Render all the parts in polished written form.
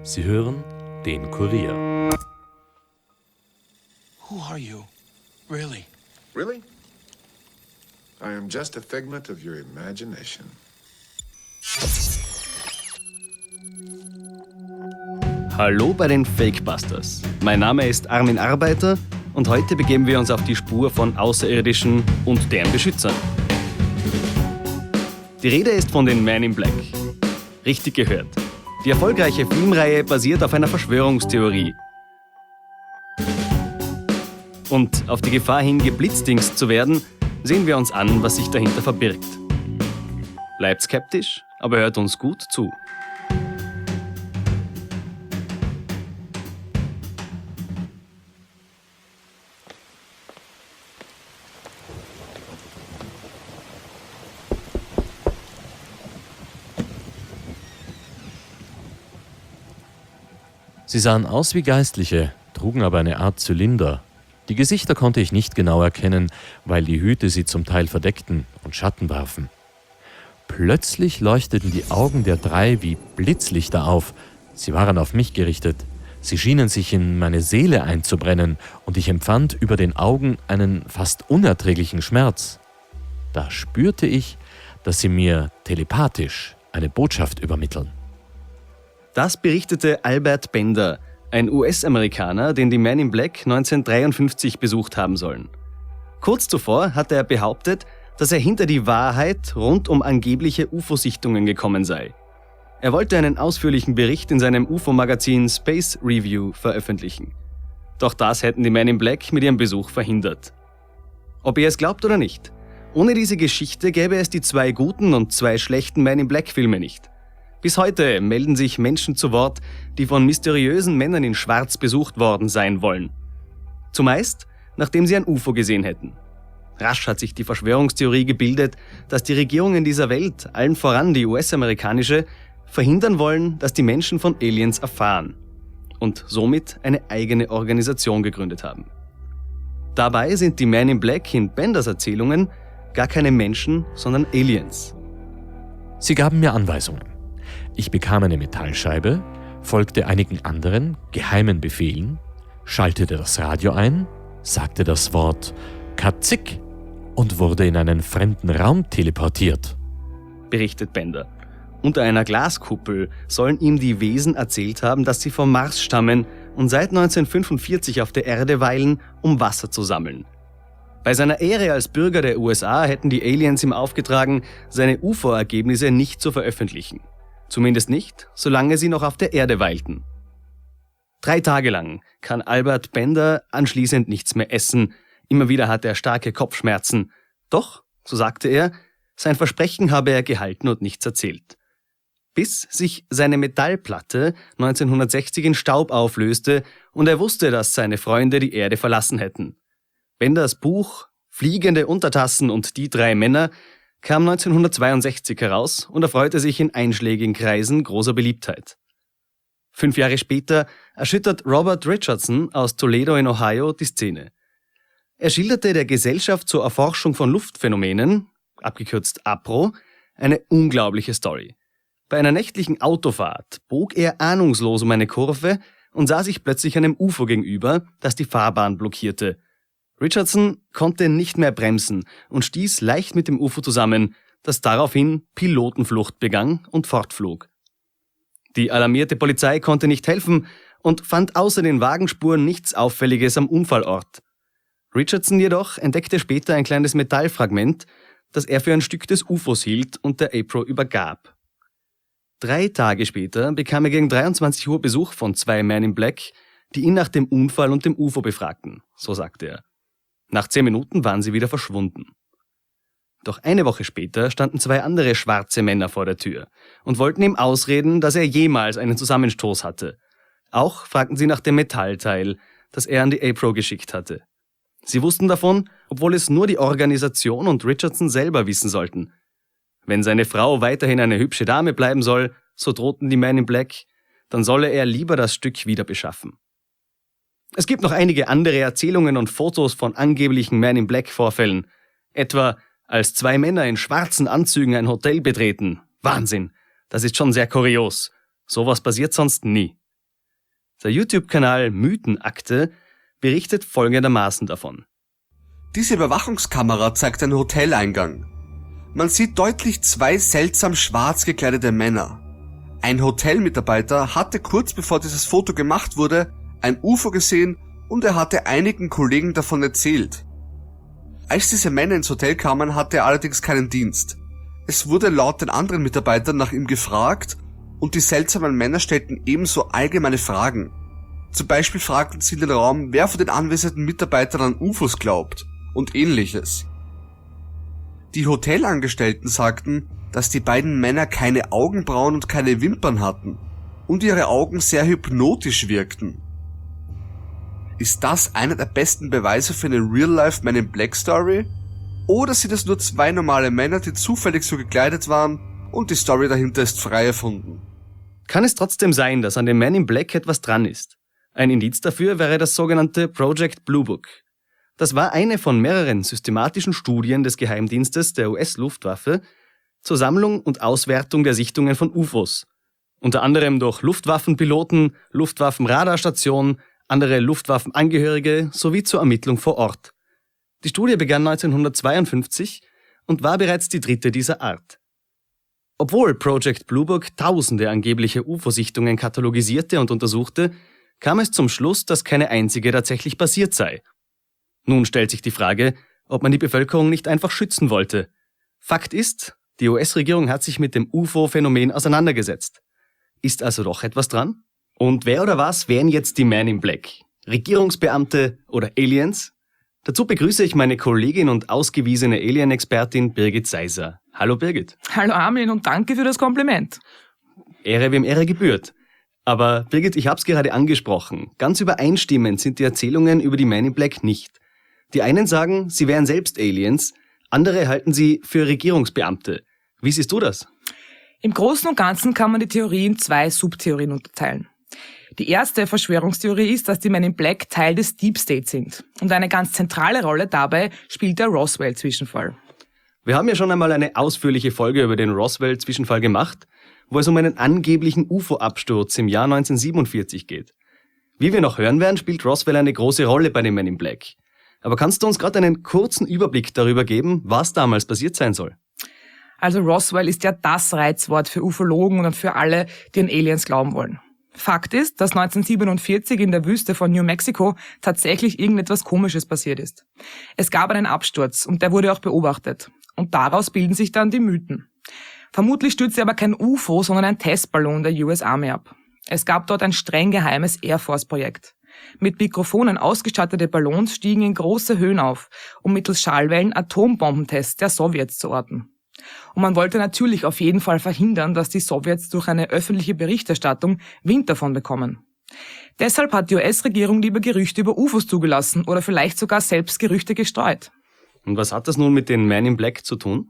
Sie hören den Kurier. Who are you? Really? Really? I am just a figment of your imagination. Hallo bei den Fakebusters. Mein Name ist Armin Arbeiter und heute begeben wir uns auf die Spur von Außerirdischen und deren Beschützern. Die Rede ist von den Men in Black. Richtig gehört. Die erfolgreiche Filmreihe basiert auf einer Verschwörungstheorie. Und auf die Gefahr hin, geblitzdingst zu werden, sehen wir uns an, was sich dahinter verbirgt. Bleibt skeptisch, aber hört uns gut zu. Sie sahen aus wie Geistliche, trugen aber eine Art Zylinder. Die Gesichter konnte ich nicht genau erkennen, weil die Hüte sie zum Teil verdeckten und Schatten warfen. Plötzlich leuchteten die Augen der drei wie Blitzlichter auf. Sie waren auf mich gerichtet. Sie schienen sich in meine Seele einzubrennen und ich empfand über den Augen einen fast unerträglichen Schmerz. Da spürte ich, dass sie mir telepathisch eine Botschaft übermitteln. Das berichtete Albert Bender, ein US-Amerikaner, den die Men in Black 1953 besucht haben sollen. Kurz zuvor hatte er behauptet, dass er hinter die Wahrheit rund um angebliche UFO-Sichtungen gekommen sei. Er wollte einen ausführlichen Bericht in seinem UFO-Magazin Space Review veröffentlichen. Doch das hätten die Men in Black mit ihrem Besuch verhindert. Ob ihr es glaubt oder nicht, ohne diese Geschichte gäbe es die 2 guten und 2 schlechten Men in Black-Filme nicht. Bis heute melden sich Menschen zu Wort, die von mysteriösen Männern in Schwarz besucht worden sein wollen. Zumeist, nachdem sie ein UFO gesehen hätten. Rasch hat sich die Verschwörungstheorie gebildet, dass die Regierungen dieser Welt, allen voran die US-amerikanische, verhindern wollen, dass die Menschen von Aliens erfahren und somit eine eigene Organisation gegründet haben. Dabei sind die Men in Black in Benders Erzählungen gar keine Menschen, sondern Aliens. Sie gaben mir Anweisungen. Ich bekam eine Metallscheibe, folgte einigen anderen, geheimen Befehlen, schaltete das Radio ein, sagte das Wort Katzik und wurde in einen fremden Raum teleportiert, berichtet Bender. Unter einer Glaskuppel sollen ihm die Wesen erzählt haben, dass sie vom Mars stammen und seit 1945 auf der Erde weilen, um Wasser zu sammeln. Bei seiner Ehre als Bürger der USA hätten die Aliens ihm aufgetragen, seine UFO-Ergebnisse nicht zu veröffentlichen. Zumindest nicht, solange sie noch auf der Erde weilten. 3 Tage lang kann Albert Bender anschließend nichts mehr essen. Immer wieder hat er starke Kopfschmerzen. Doch, so sagte er, sein Versprechen habe er gehalten und nichts erzählt. Bis sich seine Metallplatte 1960 in Staub auflöste und er wusste, dass seine Freunde die Erde verlassen hätten. Benders Buch Fliegende Untertassen und die 3 Männer kam 1962 heraus und erfreute sich in einschlägigen Kreisen großer Beliebtheit. 5 Jahre später erschüttert Robert Richardson aus Toledo in Ohio die Szene. Er schilderte der Gesellschaft zur Erforschung von Luftphänomenen, abgekürzt APRO, eine unglaubliche Story. Bei einer nächtlichen Autofahrt bog er ahnungslos um eine Kurve und sah sich plötzlich einem UFO gegenüber, das die Fahrbahn blockierte. Richardson konnte nicht mehr bremsen und stieß leicht mit dem UFO zusammen, das daraufhin Pilotenflucht begann und fortflog. Die alarmierte Polizei konnte nicht helfen und fand außer den Wagenspuren nichts Auffälliges am Unfallort. Richardson jedoch entdeckte später ein kleines Metallfragment, das er für ein Stück des UFOs hielt und der APRO übergab. 3 Tage später bekam er gegen 23 Uhr Besuch von 2 Men in Black, die ihn nach dem Unfall und dem UFO befragten, so sagte er. Nach 10 Minuten waren sie wieder verschwunden. Doch eine Woche später standen 2 andere schwarze Männer vor der Tür und wollten ihm ausreden, dass er jemals einen Zusammenstoß hatte. Auch fragten sie nach dem Metallteil, das er an die APRO geschickt hatte. Sie wussten davon, obwohl es nur die Organisation und Richardson selber wissen sollten. Wenn seine Frau weiterhin eine hübsche Dame bleiben soll, so drohten die Men in Black, dann solle er lieber das Stück wieder beschaffen. Es gibt noch einige andere Erzählungen und Fotos von angeblichen Men in Black Vorfällen. Etwa, als 2 Männer in schwarzen Anzügen ein Hotel betreten. Wahnsinn! Das ist schon sehr kurios. Sowas passiert sonst nie. Der YouTube-Kanal Mythenakte berichtet folgendermaßen davon. Diese Überwachungskamera zeigt einen Hoteleingang. Man sieht deutlich 2 seltsam schwarz gekleidete Männer. Ein Hotelmitarbeiter hatte kurz bevor dieses Foto gemacht wurde, ein UFO gesehen und er hatte einigen Kollegen davon erzählt. Als diese Männer ins Hotel kamen, hatte er allerdings keinen Dienst. Es wurde laut den anderen Mitarbeitern nach ihm gefragt und die seltsamen Männer stellten ebenso allgemeine Fragen. Zum Beispiel fragten sie in den Raum, wer von den anwesenden Mitarbeitern an UFOs glaubt und ähnliches. Die Hotelangestellten sagten, dass die beiden Männer keine Augenbrauen und keine Wimpern hatten und ihre Augen sehr hypnotisch wirkten. Ist das einer der besten Beweise für eine Real-Life Man in Black Story? Oder sind es nur 2 normale Männer, die zufällig so gekleidet waren und die Story dahinter ist frei erfunden? Kann es trotzdem sein, dass an dem Man in Black etwas dran ist? Ein Indiz dafür wäre das sogenannte Project Blue Book. Das war eine von mehreren systematischen Studien des Geheimdienstes der US-Luftwaffe zur Sammlung und Auswertung der Sichtungen von UFOs. Unter anderem durch Luftwaffenpiloten, Luftwaffenradarstationen, andere Luftwaffenangehörige sowie zur Ermittlung vor Ort. Die Studie begann 1952 und war bereits die 3. dieser Art. Obwohl Project Blue Book tausende angebliche UFO-Sichtungen katalogisierte und untersuchte, kam es zum Schluss, dass keine einzige tatsächlich passiert sei. Nun stellt sich die Frage, ob man die Bevölkerung nicht einfach schützen wollte. Fakt ist, die US-Regierung hat sich mit dem UFO-Phänomen auseinandergesetzt. Ist also doch etwas dran? Und wer oder was wären jetzt die Men in Black? Regierungsbeamte oder Aliens? Dazu begrüße ich meine Kollegin und ausgewiesene Alien-Expertin Birgit Seiser. Hallo Birgit. Hallo Armin und danke für das Kompliment. Ehre wem Ehre gebührt. Aber Birgit, ich hab's gerade angesprochen. Ganz übereinstimmend sind die Erzählungen über die Men in Black nicht. Die einen sagen, sie wären selbst Aliens, andere halten sie für Regierungsbeamte. Wie siehst du das? Im Großen und Ganzen kann man die Theorie in 2 Subtheorien unterteilen. Die erste Verschwörungstheorie ist, dass die Men in Black Teil des Deep State sind. Und eine ganz zentrale Rolle dabei spielt der Roswell-Zwischenfall. Wir haben ja schon einmal eine ausführliche Folge über den Roswell-Zwischenfall gemacht, wo es um einen angeblichen UFO-Absturz im Jahr 1947 geht. Wie wir noch hören werden, spielt Roswell eine große Rolle bei den Men in Black. Aber kannst du uns gerade einen kurzen Überblick darüber geben, was damals passiert sein soll? Also Roswell ist ja das Reizwort für Ufologen und für alle, die an Aliens glauben wollen. Fakt ist, dass 1947 in der Wüste von New Mexico tatsächlich irgendetwas Komisches passiert ist. Es gab einen Absturz und der wurde auch beobachtet. Und daraus bilden sich dann die Mythen. Vermutlich stürzte aber kein UFO, sondern ein Testballon der US Army ab. Es gab dort ein streng geheimes Air Force-Projekt. Mit Mikrofonen ausgestattete Ballons stiegen in große Höhen auf, um mittels Schallwellen Atombombentests der Sowjets zu orten. Und man wollte natürlich auf jeden Fall verhindern, dass die Sowjets durch eine öffentliche Berichterstattung Wind davon bekommen. Deshalb hat die US-Regierung lieber Gerüchte über UFOs zugelassen oder vielleicht sogar selbst Gerüchte gestreut. Und was hat das nun mit den Men in Black zu tun?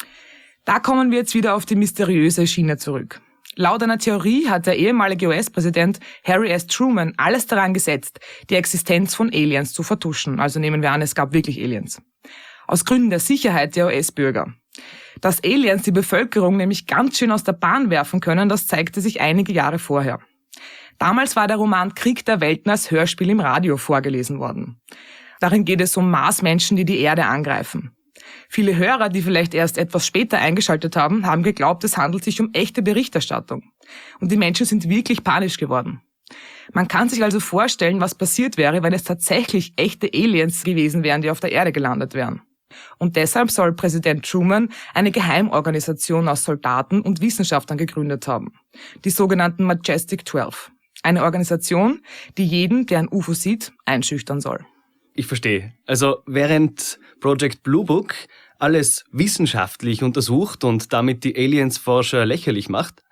Da kommen wir jetzt wieder auf die mysteriöse Schiene zurück. Laut einer Theorie hat der ehemalige US-Präsident Harry S. Truman alles daran gesetzt, die Existenz von Aliens zu vertuschen. Also nehmen wir an, es gab wirklich Aliens. Aus Gründen der Sicherheit der US-Bürger. Dass Aliens die Bevölkerung nämlich ganz schön aus der Bahn werfen können, das zeigte sich einige Jahre vorher. Damals war der Roman Krieg der Welten als Hörspiel im Radio vorgelesen worden. Darin geht es um Marsmenschen, die die Erde angreifen. Viele Hörer, die vielleicht erst etwas später eingeschaltet haben, haben geglaubt, es handelt sich um echte Berichterstattung. Und die Menschen sind wirklich panisch geworden. Man kann sich also vorstellen, was passiert wäre, wenn es tatsächlich echte Aliens gewesen wären, die auf der Erde gelandet wären. Und deshalb soll Präsident Truman eine Geheimorganisation aus Soldaten und Wissenschaftlern gegründet haben. Die sogenannten Majestic 12. Eine Organisation, die jeden, der ein UFO sieht, einschüchtern soll. Ich verstehe. Also während Project Blue Book alles wissenschaftlich untersucht und damit die Aliens-Forscher lächerlich macht,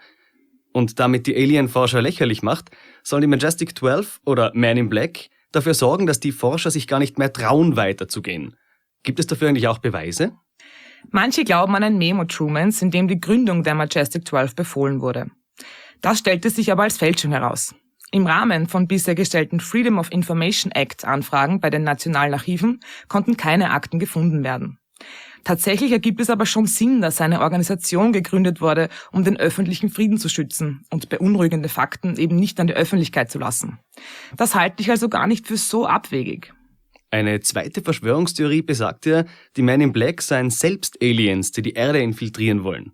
sollen die Majestic 12 oder Men in Black dafür sorgen, dass die Forscher sich gar nicht mehr trauen, weiterzugehen. Gibt es dafür eigentlich auch Beweise? Manche glauben an ein Memo Trumans, in dem die Gründung der Majestic 12 befohlen wurde. Das stellte sich aber als Fälschung heraus. Im Rahmen von bisher gestellten Freedom of Information Act Anfragen bei den nationalen Archiven konnten keine Akten gefunden werden. Tatsächlich ergibt es aber schon Sinn, dass eine Organisation gegründet wurde, um den öffentlichen Frieden zu schützen und beunruhigende Fakten eben nicht an die Öffentlichkeit zu lassen. Das halte ich also gar nicht für so abwegig. Eine zweite Verschwörungstheorie besagt ja, die Men in Black seien selbst Aliens, die die Erde infiltrieren wollen.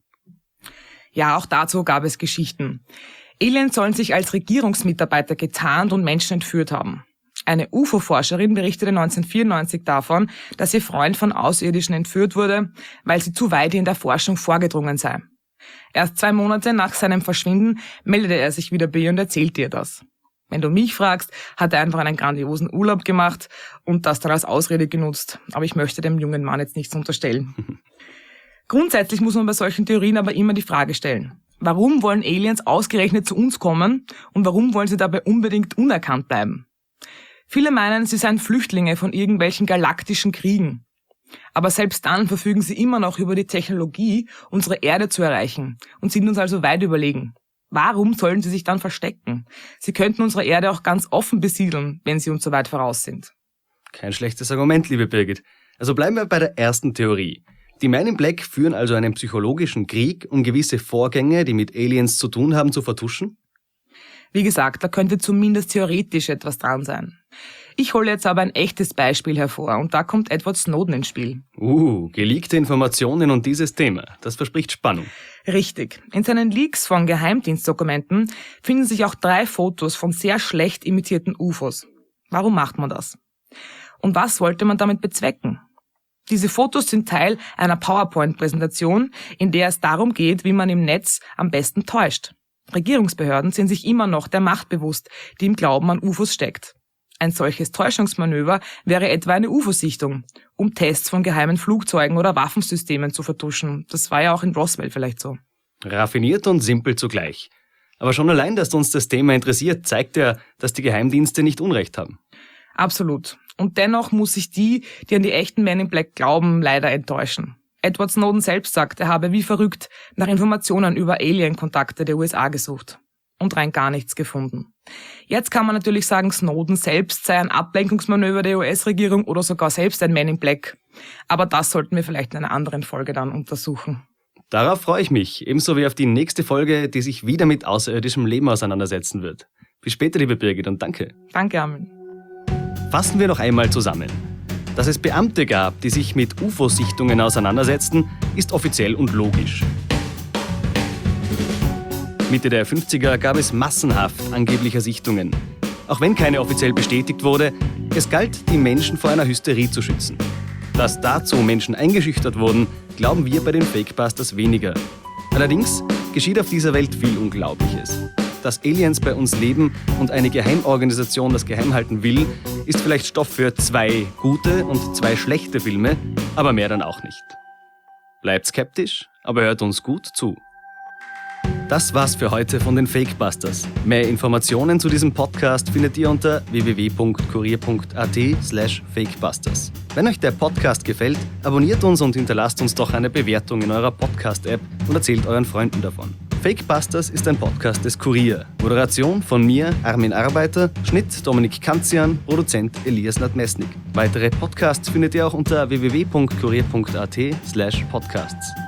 Ja, auch dazu gab es Geschichten. Aliens sollen sich als Regierungsmitarbeiter getarnt und Menschen entführt haben. Eine UFO-Forscherin berichtete 1994 davon, dass ihr Freund von Außerirdischen entführt wurde, weil sie zu weit in der Forschung vorgedrungen sei. Erst 2 Monate nach seinem Verschwinden meldete er sich wieder bei ihr und erzählte ihr das. Wenn du mich fragst, hat er einfach einen grandiosen Urlaub gemacht und das dann als Ausrede genutzt. Aber ich möchte dem jungen Mann jetzt nichts unterstellen. Grundsätzlich muss man bei solchen Theorien aber immer die Frage stellen: Warum wollen Aliens ausgerechnet zu uns kommen und warum wollen sie dabei unbedingt unerkannt bleiben? Viele meinen, sie seien Flüchtlinge von irgendwelchen galaktischen Kriegen. Aber selbst dann verfügen sie immer noch über die Technologie, unsere Erde zu erreichen und sind uns also weit überlegen. Warum sollen sie sich dann verstecken? Sie könnten unsere Erde auch ganz offen besiedeln, wenn sie uns so weit voraus sind. Kein schlechtes Argument, liebe Birgit. Also bleiben wir bei der ersten Theorie. Die Men in Black führen also einen psychologischen Krieg, um gewisse Vorgänge, die mit Aliens zu tun haben, zu vertuschen? Wie gesagt, da könnte zumindest theoretisch etwas dran sein. Ich hole jetzt aber ein echtes Beispiel hervor und da kommt Edward Snowden ins Spiel. Geleakte Informationen und dieses Thema. Das verspricht Spannung. Richtig. In seinen Leaks von Geheimdienstdokumenten finden sich auch 3 Fotos von sehr schlecht imitierten UFOs. Warum macht man das? Und was wollte man damit bezwecken? Diese Fotos sind Teil einer PowerPoint-Präsentation, in der es darum geht, wie man im Netz am besten täuscht. Regierungsbehörden sind sich immer noch der Macht bewusst, die im Glauben an UFOs steckt. Ein solches Täuschungsmanöver wäre etwa eine UFO-Sichtung, um Tests von geheimen Flugzeugen oder Waffensystemen zu vertuschen. Das war ja auch in Roswell vielleicht so. Raffiniert und simpel zugleich. Aber schon allein, dass uns das Thema interessiert, zeigt ja, dass die Geheimdienste nicht Unrecht haben. Absolut. Und dennoch muss sich die an die echten Men in Black glauben, leider enttäuschen. Edward Snowden selbst sagt, er habe wie verrückt nach Informationen über Alien-Kontakte der USA gesucht und rein gar nichts gefunden. Jetzt kann man natürlich sagen, Snowden selbst sei ein Ablenkungsmanöver der US-Regierung oder sogar selbst ein Man in Black. Aber das sollten wir vielleicht in einer anderen Folge dann untersuchen. Darauf freue ich mich, ebenso wie auf die nächste Folge, die sich wieder mit außerirdischem Leben auseinandersetzen wird. Bis später, liebe Birgit, und danke. Danke, Armin. Fassen wir noch einmal zusammen. Dass es Beamte gab, die sich mit UFO-Sichtungen auseinandersetzten, ist offiziell und logisch. Mitte der 50er gab es massenhaft angeblicher Sichtungen. Auch wenn keine offiziell bestätigt wurde, es galt, die Menschen vor einer Hysterie zu schützen. Dass dazu Menschen eingeschüchtert wurden, glauben wir bei den Fakebusters weniger. Allerdings geschieht auf dieser Welt viel Unglaubliches. Dass Aliens bei uns leben und eine Geheimorganisation das geheim halten will, ist vielleicht Stoff für 2 gute und 2 schlechte Filme, aber mehr dann auch nicht. Bleibt skeptisch, aber hört uns gut zu. Das war's für heute von den Fakebusters. Mehr Informationen zu diesem Podcast findet ihr unter www.kurier.at/fakebusters. Wenn euch der Podcast gefällt, abonniert uns und hinterlasst uns doch eine Bewertung in eurer Podcast-App und erzählt euren Freunden davon. Fakebusters ist ein Podcast des Kurier. Moderation von mir, Armin Arbeiter, Schnitt Dominik Kanzian, Produzent Elias Nadmesnik. Weitere Podcasts findet ihr auch unter www.kurier.at/podcasts.